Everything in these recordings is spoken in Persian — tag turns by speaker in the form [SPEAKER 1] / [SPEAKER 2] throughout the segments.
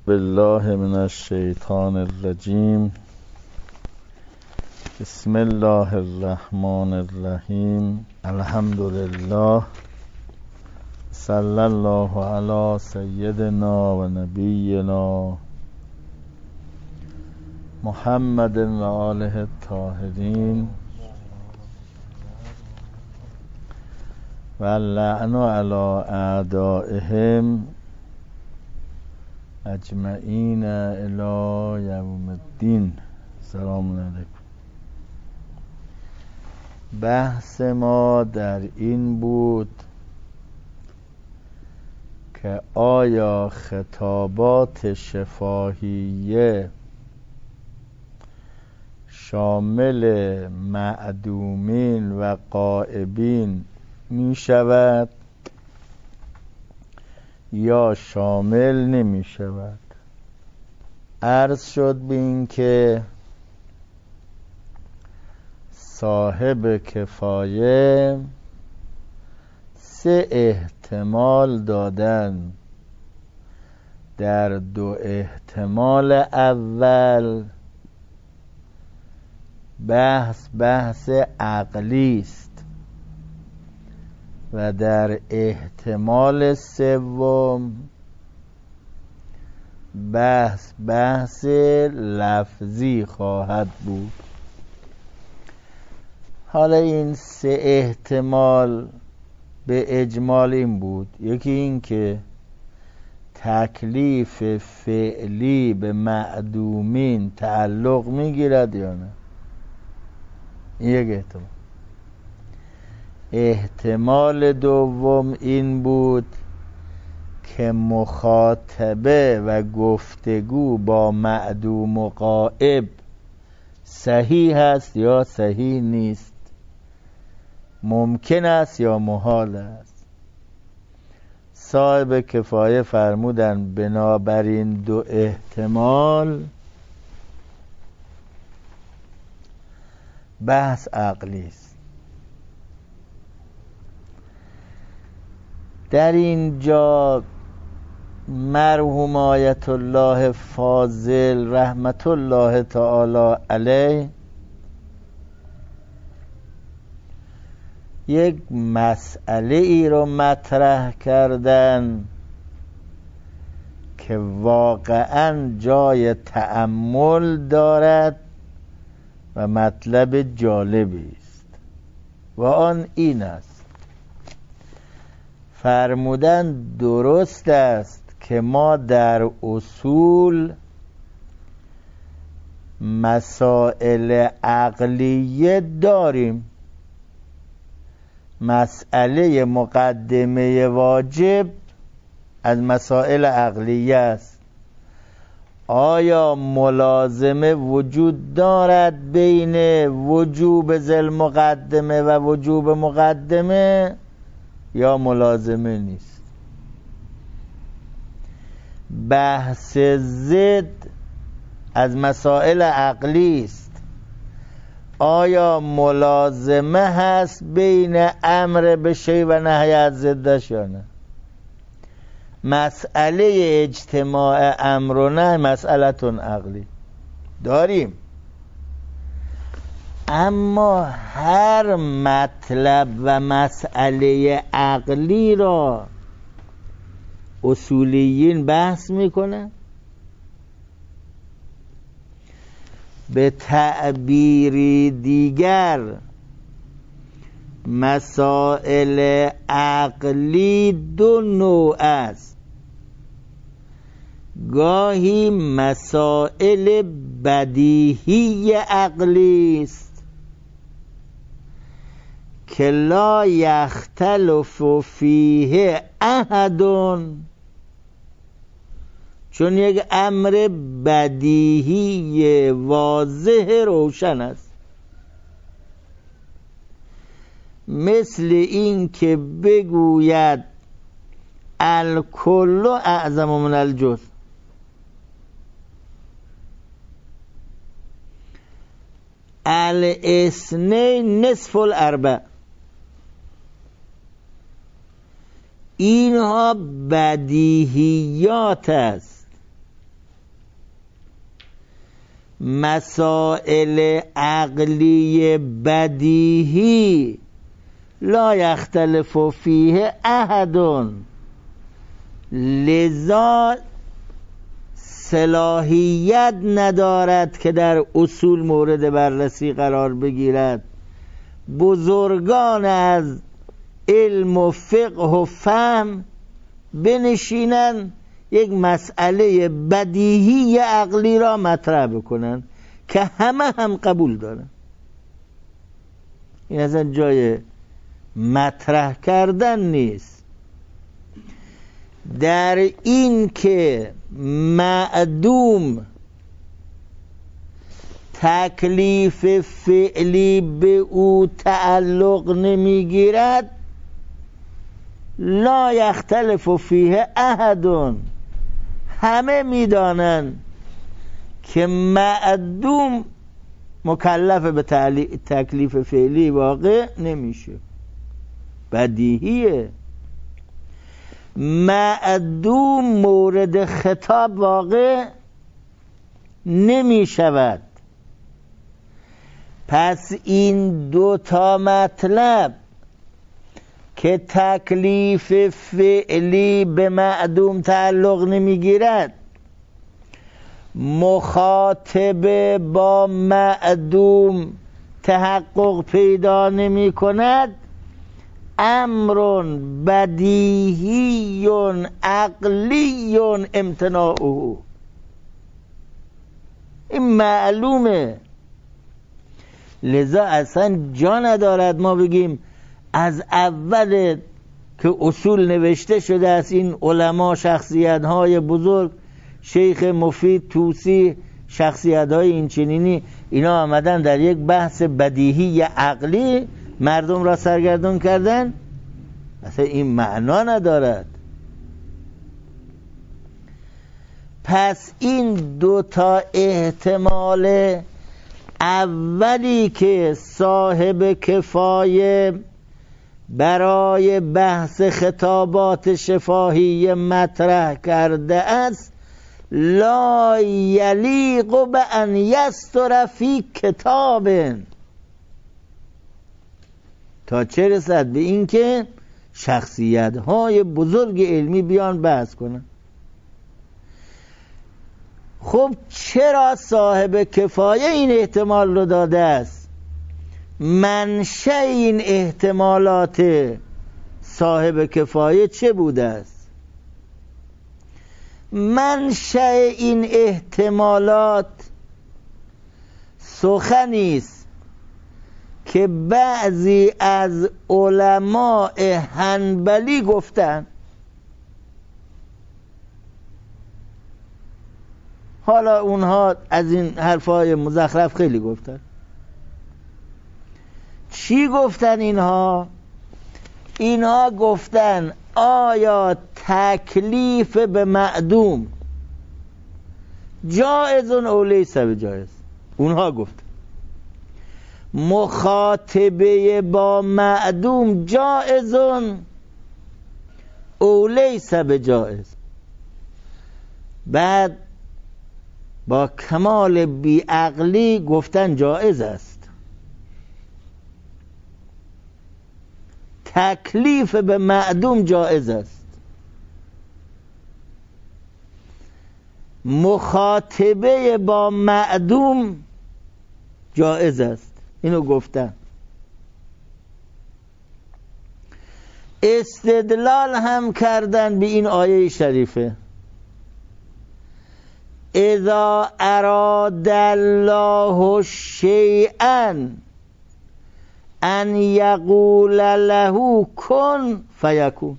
[SPEAKER 1] بالله من الشیطان الرجیم. بسم الله الرحمن الرحیم. الحمد لله، صلی الله علی سیدنا و نبینا محمد و آله الطاهرین و لعن علی اعدائهم اجمعین الی یوم الدین. سلام علیکم. بحث ما در این بود که آیا خطابات شفاهیه شامل معدومین و غائبین می شود یا شامل نمی شود؟ عرض شد به این که صاحب کفایه 3 احتمال دادن. در 2 احتمال اول بحث عقلی است و در احتمال سوم بحث لفظی خواهد بود. حالا این 3 احتمال به اجمال این بود: یکی این که تکلیف فعلی به معدومین تعلق میگیرد یا نه. این یک احتمال. احتمال دوم این بود که مخاطبه و گفتگو با معدوم و غائب صحیح است یا صحیح نیست، ممکن است یا محال است. صاحب کفایه فرمودن بنابراین 2 احتمال بحث عقلی است. در اینجا مرحوم آیت الله فاضل رحمت الله تعالی علیه یک مسئله ای رو مطرح کردن که واقعا جای تأمل دارد و مطلب جالبی است و آن این است: فرمودن درست است که ما در اصول مسائل عقلیه داریم. مسئله مقدمه واجب از مسائل عقلیه است. آیا ملازمه وجود دارد بین وجوب ذل مقدمه و وجوب مقدمه یا ملازمه نیست؟ بحث ضد از مسائل عقلی است. آیا ملازمه هست بین امر به شیء و نهی از ضدش یا نه؟ مسئله اجتماع امر و نهی مسئلتون عقلی داریم، اما هر مطلب و مسئله عقلی را اصولیین بحث میکنن. به تعبیری دیگر مسائل عقلی 2 نوع است. گاهی مسائل بدیهی عقلی است که لا یختلف فیه احد، چون یک امر بدیهی واضح روشن است. مثل این که بگوید الکل اعظم من الجزء، الاثنین نصف الاربع. اینها بدیهیات است مسائل عقلی بدیهی لا یختلف فیه احد، لذا صلاحیت ندارد که در اصول مورد بررسی قرار بگیرد. بزرگان از علم و فقه و فهم بنشینن یک مسئله بدیهی عقلی را مطرح بکنن که همه هم قبول دارن. این اصلا جای مطرح کردن نیست. در این که معدوم تکلیف فعلی به او تعلق نمیگیرد، لا یختلف فیه احد، همه میدانند که معدوم مکلف به تکلیف فعلی واقع نمیشه، بدیهیه. معدوم مورد خطاب واقع نمی شود. پس این دو تا مطلب که تکلیف فعلی به معدوم تعلق نمی گیرد، مخاطب با معدوم تحقق پیدا نمی کند، امر بدیهی عقلی امتناعه. این معلومه. لذا اصلا جا ندارد ما بگیم از اول که اصول نوشته شده است این علما، شخصیت های بزرگ، شیخ مفید، توسی، شخصیت های اینچنینی، اینا آمدن در یک بحث بدیهی عقلی مردم را سرگردان کردن. اصلا این معنا ندارد. پس این دو تا احتمال اولی که صاحب کفایه برای بحث خطابات شفاهی مطرح کرده است، لا یلیق به ان یستر فی کتاب، تا چه رسد به این که شخصیت های بزرگ علمی بیان بحث کنن. خب چرا صاحب کفایه این احتمال رو داده است؟ منشأ این احتمالات صاحب کفایه چه بوده است؟ منشأ این احتمالات سخنی است که بعضی از علماء حنبلی گفتن. حالا اونها از این حرفای مزخرف خیلی گفتن. چی گفتن اینها؟ اینها گفتن آیا تکلیف به معدوم جایز او لیس بجایز؟ اونها گفتن مخاطبه با معدوم جایز او لیس بجایز. بعد با کمال بیعقلی گفتن جایز است. تکلیف به معدوم جایز است، مخاطبه با معدوم جایز است. اینو گفتن. استدلال هم کردن به این آیه شریفه: اذا اراد الله شیئا ان یقول له کن فیکون.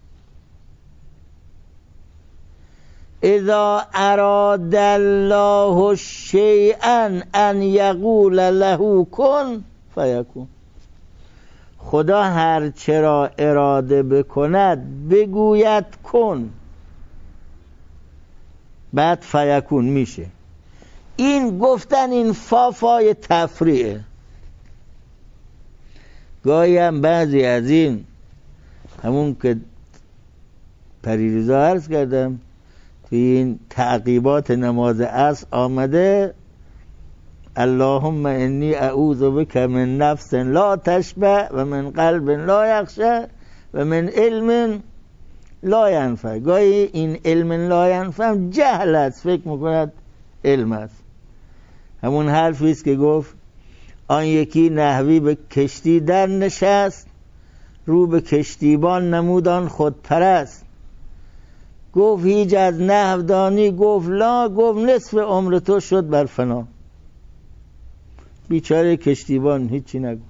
[SPEAKER 1] اذا اراد الله شیئا ان یقول له کن فیکون. خدا هر چرا اراده بکند بگوید کن، بعد فیکون میشه. این گفتن این فای تفریعه. گاهی هم بعضی از این، همون که پریروزا عرض کردم توی این تعقیبات نماز عصر آمده، اللهم انی اعوذ بک من نفس لا تشبع و من قلب لا یخشع و من علم لا ینفع. گاهی این علم لا ینفع جهل است، فکر میکند علم است. همون حرفی است که گفت آن یکی نحوی به کشتی در نشست، رو به کشتیبان نمودان خود پرست. گفت هیچ از نحو دانی؟ گفت لا. گفت نصف عمر تو شد بر فنا. بیچاره کشتیبان هیچی نگفت.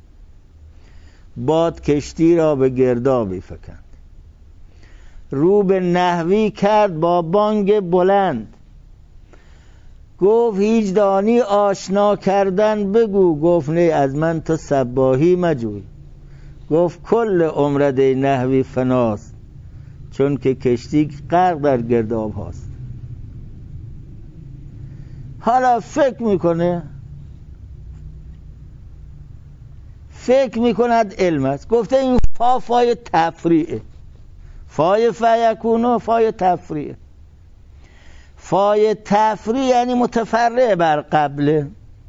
[SPEAKER 1] باد کشتی را به گردابی فکند، رو به نحوی کرد با بانگ بلند. گفت هیچ دانی آشنا کردن بگو. گفت نه از من تو سباهی مجوی. گفت کل عمرت ای نحوی فناست، چون که کشتی غرق در گرداب هاست. حالا فکر میکند علم است. گفته این فای تفریعه، فای فیکونو فای تفریعه. فای تفریع یعنی متفرع بر قبله.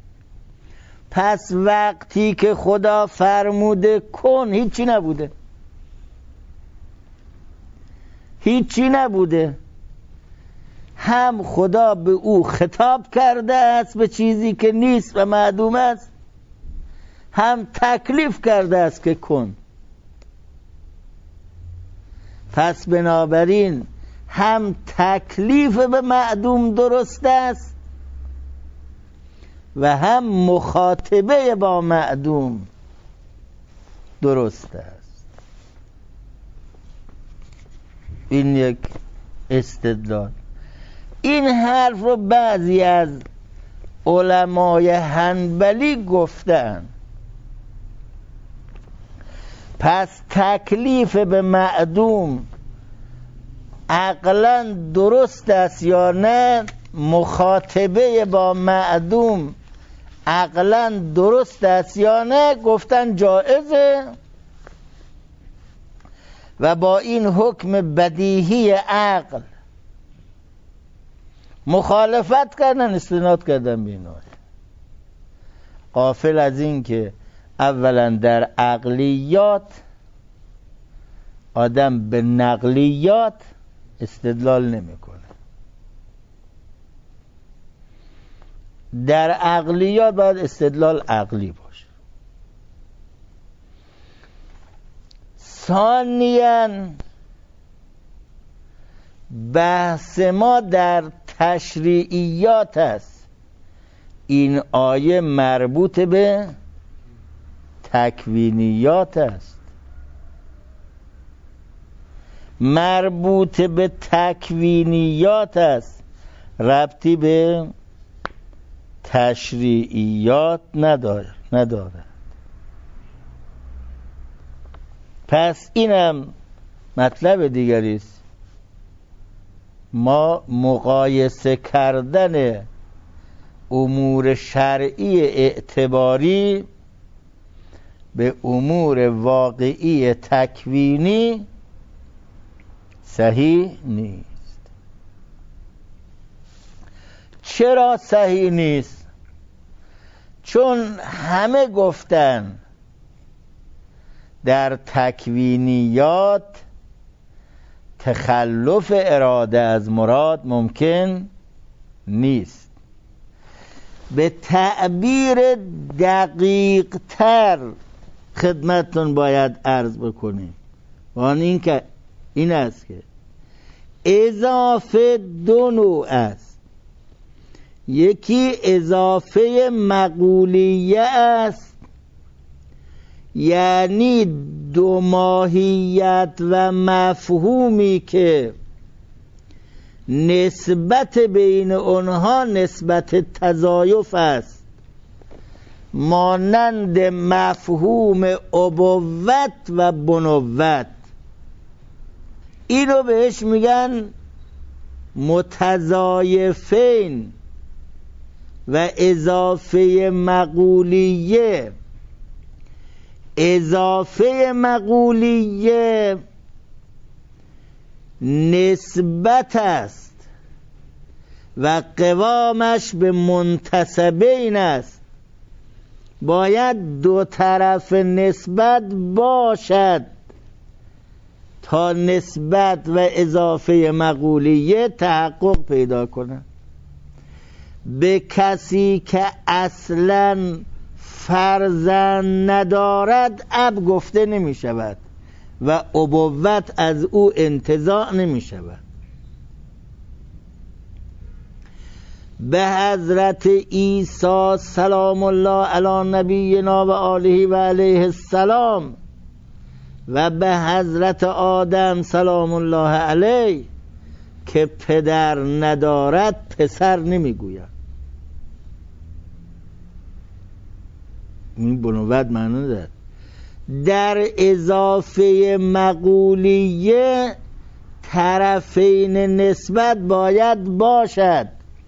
[SPEAKER 1] پس وقتی که خدا فرموده کن هیچی نبوده. هم خدا به او خطاب کرده است به چیزی که نیست و معدوم است، هم تکلیف کرده است که کن. پس بنابراین هم تکلیف به معدوم درست است و هم مخاطبه با معدوم درست است. این یک استدلال. این حرف رو بعضی از علمای حنبلی گفتن. پس تکلیف به معدوم عقلا درست است یا نه؟ مخاطبه با معدوم عقلا درست است یا نه؟ گفتن جائزه و با این حکم بدیهی عقل مخالفت کردن، استناد کردن به این آیه. غافل از این که اولا در عقلیات آدم به نقلیات استدلال نمیکنه. در عقلیات باید استدلال عقلی باشه. ثانیاً بحث ما در تشریعیات است. این آیه مربوط به تکوینیات است. مربوط به تکوینیات است، ربطی به تشریعیات نداره. پس اینم مطلب دیگری است. ما مقایسه کردن امور شرعی اعتباری به امور واقعی تکوینی صحیح نیست. چرا صحیح نیست؟ چون همه گفتن در تکوینیات تخلف اراده از مراد ممکن نیست. به تعبیر دقیق تر خدمتتون باید عرض بکنیم و این است که اضافه دو نوع است. یکی اضافه مقولیه است، یعنی دو ماهیت و مفهومی که نسبت بین آنها نسبت تضایف است، مانند مفهوم ابوت و بنوت. اینو بهش میگن متضایفین. و اضافه مقولیه، اضافه مقولیه نسبت است و قوامش به منتسبین است. باید دو طرف نسبت باشد تا نسبت و اضافه مقولیه تحقق پیدا کنه. به کسی که اصلاً فرزند ندارد اب گفته نمی شود و ابوت از او انتزاع نمی شود. به حضرت عیسی سلام الله علی نبینا و آله و علیه السلام و به حضرت آدم سلام الله علیه که پدر ندارد پسر نمیگوید. این بنوت معنی دارد. در اضافه مقولیه طرفین نسبت باید باشد،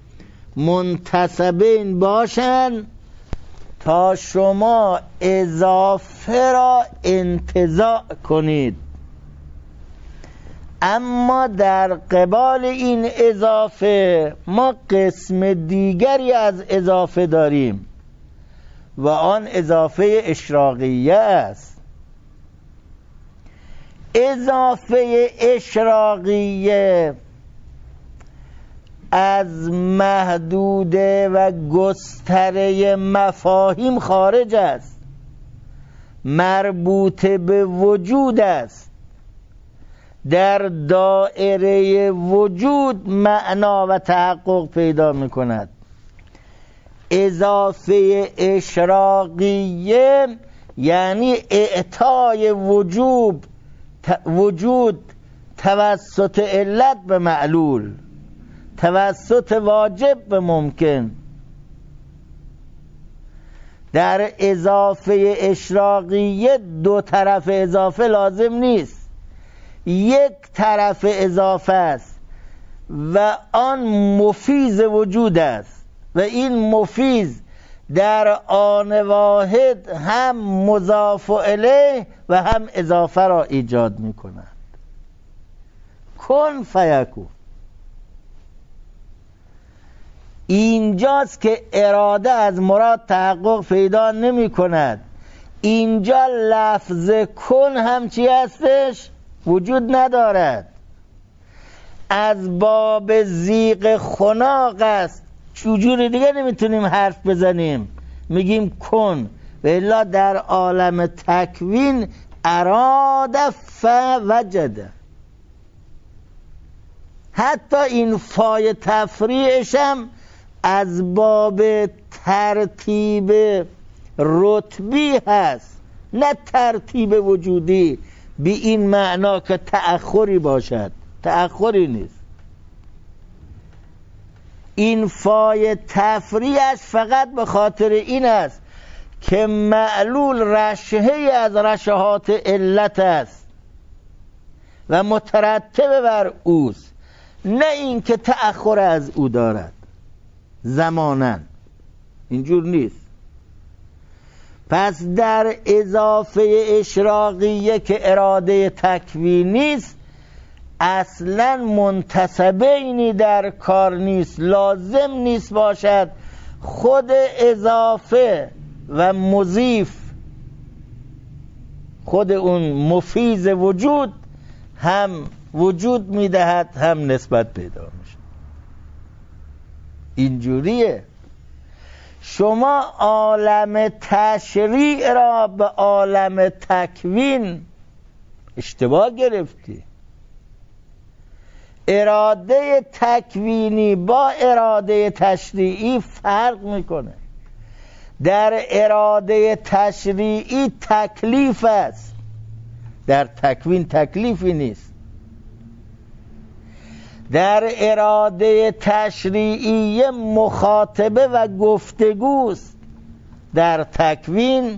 [SPEAKER 1] منتسبین باشند تا شما اضافه را انتزاع کنید. اما در قبال این اضافه ما قسم دیگری از اضافه داریم و آن اضافه اشراقیه است. اضافه اشراقیه از محدوده و گستره مفاهیم خارج است، مربوط به وجود است، در دائره وجود معنا و تحقق پیدا می کند. اضافه اشراقیه یعنی اعطای وجود توسط علت به معلول، توسط واجب به ممکن. در اضافه اشراقیه دو طرف اضافه لازم نیست، یک طرف اضافه است و آن مفیز وجود است و این مفیز در آن واحد هم مضاف الیه و هم اضافه را ایجاد می کند. کن فیکون. اینجاست که اراده از مراد تحقق پیدا نمی کند. اینجا لفظ کن هم چی هستش؟ وجود ندارد، از باب زیغ خناق است. چجور دیگه نمیتونیم حرف بزنیم، میگیم کن. و الا در عالم تکوین اراد فوجد. حتی این فای تفریعش هم از باب ترتیب رتبی هست، نه ترتیب وجودی به این معنا که تأخری باشد. تأخری نیست. این فای تفریعش فقط به خاطر این است که معلول رشحه از رشحات علت است و مترتب بر اوست، نه این که تأخر از او دارد زماناً. اینجور نیست. پس در اضافه اشراقیه که اراده تکوینی است، اصلا منتسبینی در کار نیست، لازم نیست باشد خود اضافه و مضیف، خود اون مفیز وجود هم وجود میدهد هم نسبت پیدا میشه. اینجوریه. شما عالم تشریع را به عالم تکوین اشتباه گرفتی. اراده تکوینی با اراده تشریعی فرق میکنه. در اراده تشریعی تکلیف است، در تکوین تکلیفی نیست. در اراده تشریعی مخاطبه و گفتگوست، در تکوین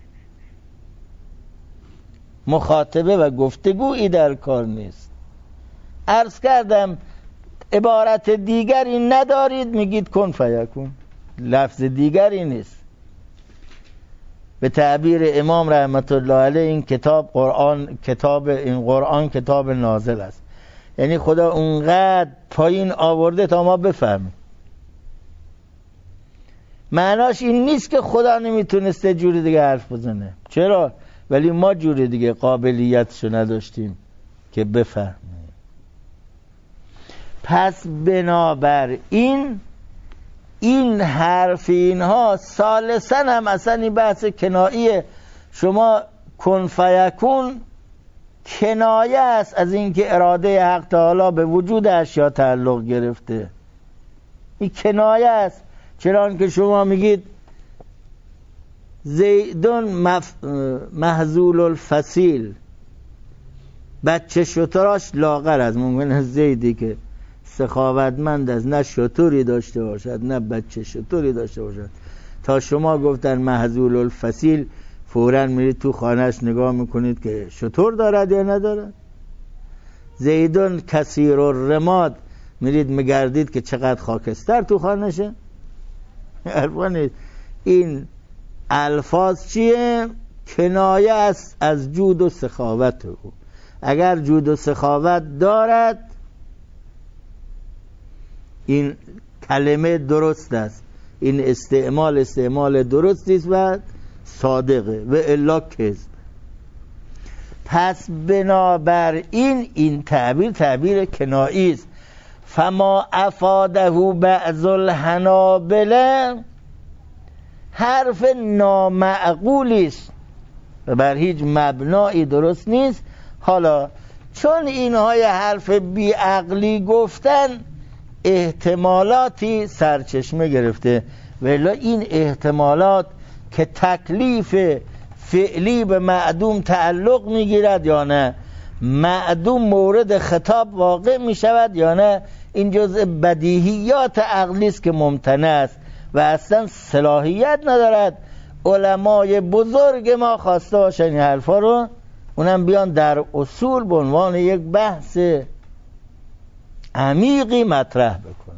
[SPEAKER 1] مخاطبه و گفتگویی در کار نیست. عرض کردم عبارت دیگری ندارید، میگید کن فیکون، لفظ دیگری نیست. به تعبیر امام رحمت الله علیه این کتاب قرآن کتاب نازل است. یعنی خدا اونقدر پایین آورده تا ما بفهمیم. معناش این نیست که خدا نمیتونسته جوری دیگه حرف بزنه، چرا؟ ولی ما جوری دیگه قابلیتشو نداشتیم که بفهمیم. پس بنابر این حرف اینها ثالثاً هم اصلا این بحث کناییه. شما کن فیکون کنایه است از اینکه اراده حق تعالی به وجود اشیا تعلق گرفته. این کنایه است. چرا که شما میگید زیدون محذول الفصیل، بچه شتراش لاغر است. ممکنه زیدی که سخاوتمند است نه شتوری داشته باشد نه بچه شتوری داشته باشد. تا شما گفتن محذول الفصیل فوراً میرید تو خانهش نگاه میکنید که شتور دارد یا ندارد. زیدون کثیر الرماد، میرید مگردید که چقدر خاکستر تو خانهشه. این الفاظ چیه؟ کنایه است از جود و سخاوت او. اگر جود و سخاوت دارد این کلمه درست است، این استعمال درستی است و صادقه و الا کذب. پس بنابر این تعبیر کنایی است. فما افاده بعض الحنابلة حرف نامعقولی است و بر هیچ مبنایی درست نیست. حالا چون اینها یه حرف بیعقلی گفتن احتمالاتی سرچشمه گرفته، ولی این احتمالات که تکلیف فعلی به معدوم تعلق میگیرد یا نه، معدوم مورد خطاب واقع میشود یا نه، این جزء بدیهیات عقلی است که ممتنع است و اصلا صلاحیت ندارد علمای بزرگ ما خواسته باشن این حرفا رو اونم بیان در اصول به عنوان یک بحث عمیقی مطرح بکنن.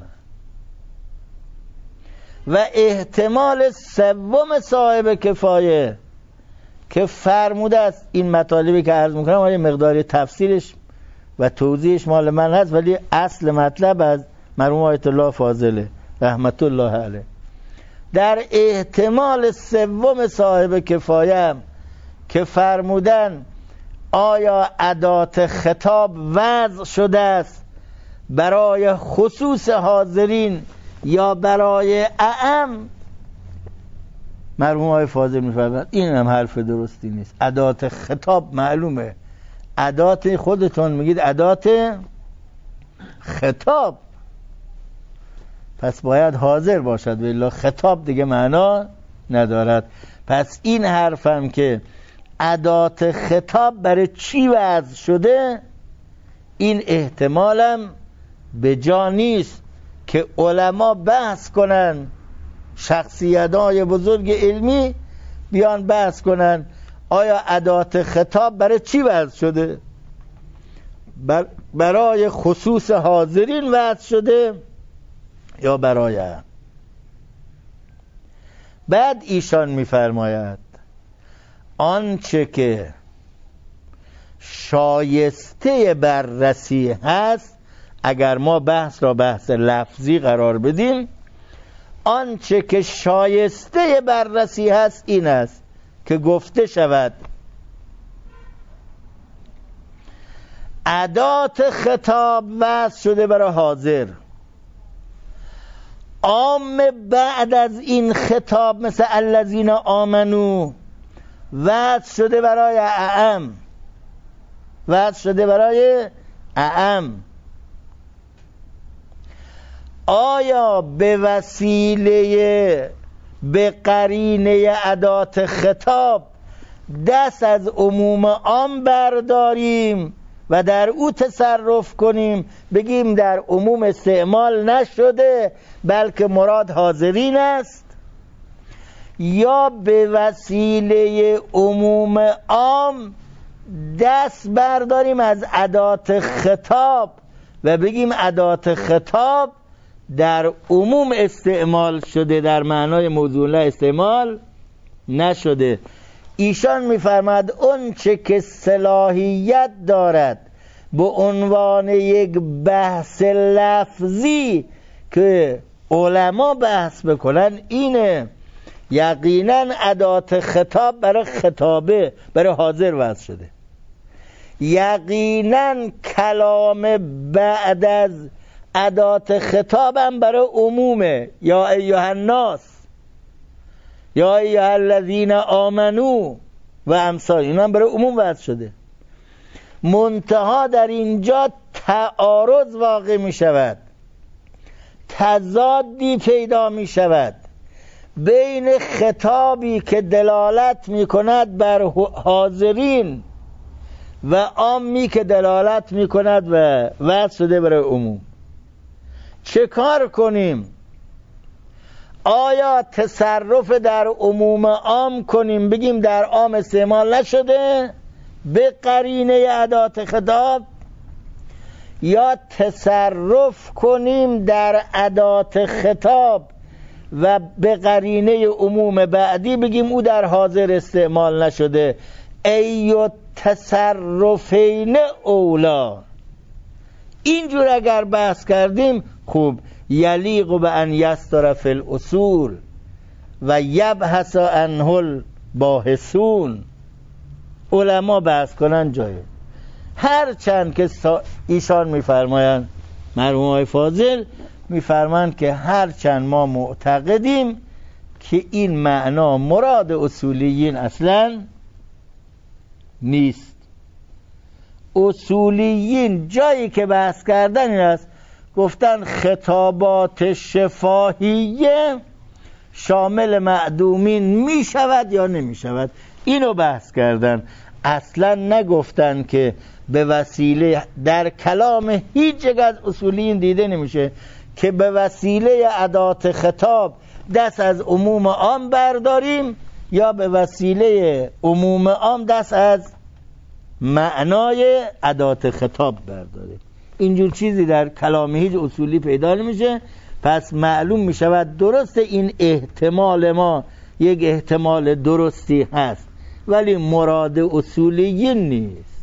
[SPEAKER 1] و احتمال سوم صاحب کفایه که فرموده است، این مطالبی که عرض میکنم ولی مقداری تفسیرش و توضیحش مال من هست، ولی اصل مطلب از مرحوم آیت الله فاضله رحمت الله علیه. در احتمال سوم صاحب کفایه که فرمودن آیا ادات خطاب وضع شده است برای خصوص حاضرین یا برای اعم، مرحوم آقای فاضل میفرمایند این هم حرف درستی نیست. ادات خطاب معلومه، ادات خودتون میگید ادات خطاب، پس باید حاضر باشد و الا خطاب دیگه معنا ندارد. پس این حرفم که ادات خطاب برای چی وضع شده، این احتمالم به جا نیست که علما بحث کنن، شخصیت‌های بزرگ علمی بیان بحث کنن آیا ادات خطاب برای چی وضع شده، برای خصوص حاضرین وضع شده یا برای هم. بعد ایشان میفرماید آنچه که شایسته بررسی هست، اگر ما بحث را بحث لفظی قرار بدیم، آنچه که شایسته بررسی هست این است که گفته شود ادات خطاب وضع شده برای حاضر، عام بعد از این خطاب مثل الذین آمنو وضع شده برای اعم، وضع شده برای اعم. آیا به وسیله به قرینه ادات خطاب دست از عموم عام برداریم و در او تصرف کنیم، بگیم در عموم استعمال نشده بلکه مراد حاضرین است، یا به وسیله عموم عام دست برداریم از ادات خطاب و بگیم ادات خطاب در عموم استعمال شده، در معنای موضوع لا استعمال نشده. ایشان میفرماد اون چه که صلاحیت دارد به عنوان یک بحث لفظی که علما بحث بکنن اینه یقینا ادات خطاب برای خطابه، برای حاضر وضع شده. یقینا کلام بعد از ادات خطابم برای عمومه، یا ایها الناس، یا ایها الذین آمنو و امثال، اینا برای عموم وضع شده. منتها در اینجا تعارض واقع می شود، تضادی پیدا می شود بین خطابی که دلالت می کند بر حاضرین و عامی که دلالت می کند و وضع شده برای عموم. چه کار کنیم؟ آیا تصرف در عموم عام کنیم بگیم در عام استعمال نشده به قرینه ادات خطاب، یا تصرف کنیم در ادات خطاب و به قرینه عموم بعدی بگیم او در حاضر استعمال نشده؟ ایو تصرفین اولا. اینجور اگر بحث کردیم خوب یلیق به ان یستر فی الاصول و یبحث عنه الباحثون. علما بحث کنن جایه. هر چند که ایشان میفرمایند، مرحوم های فاضل میفرمایند که هر چند ما معتقدیم که این معنا مراد اصولیین اصلا نیست. اصولیین جایی که بحث کردن این است، گفتن خطابات شفاهیه شامل معدومین می شود یا نمی شود، اینو بحث کردن. اصلا نگفتن که به وسیله، در کلام هیچ یک از اصولیین دیده نمیشه که به وسیله ادات خطاب دست از عموم عام برداریم یا به وسیله عموم عام دست از معنای ادات خطاب برداریم. اینجور چیزی در کلام هیچ اصولی پیدا نمیشه. پس معلوم میشود درست این احتمال ما یک احتمال درستی هست ولی مراد اصولیین نیست.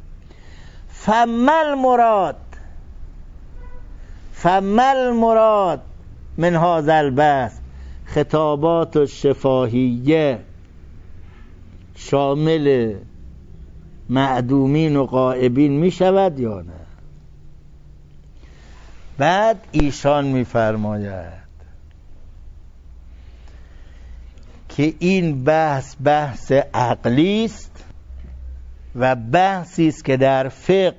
[SPEAKER 1] فمل مراد من هذا البحث خطابات الشفاهیه شامل معدومین و غائبین می شود یا نه؟ بعد ایشان می فرماید که این بحث عقلی است و بحثی است که در فقه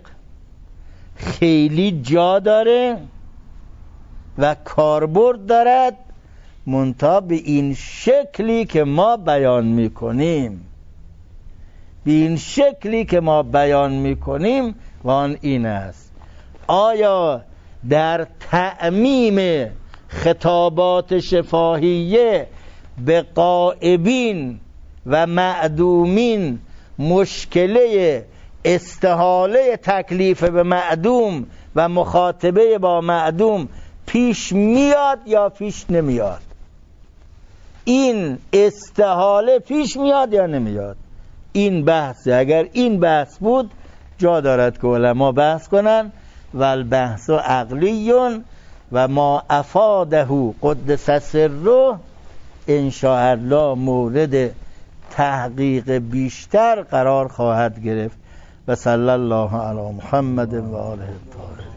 [SPEAKER 1] خیلی جا داره و کاربرد دارد، منتها به این شکلی که ما بیان میکنیم، به این شکلی که ما بیان میکنیم و آن این است: آیا در تعمیم خطابات شفاهیه به غائبین و معدومین مشکله استحاله تکلیف به معدوم و مخاطبه با معدوم پیش میاد یا پیش نمیاد؟ این استحاله پیش میاد یا نمیاد؟ این بحثه. اگر این بحث بود جا دارد که علما بحث کنن. و البحث عقلیون و ما افاده قدس سره ان شاء الله مورد تحقیق بیشتر قرار خواهد گرفت. و صلی الله علی محمد و آله الطاهرین.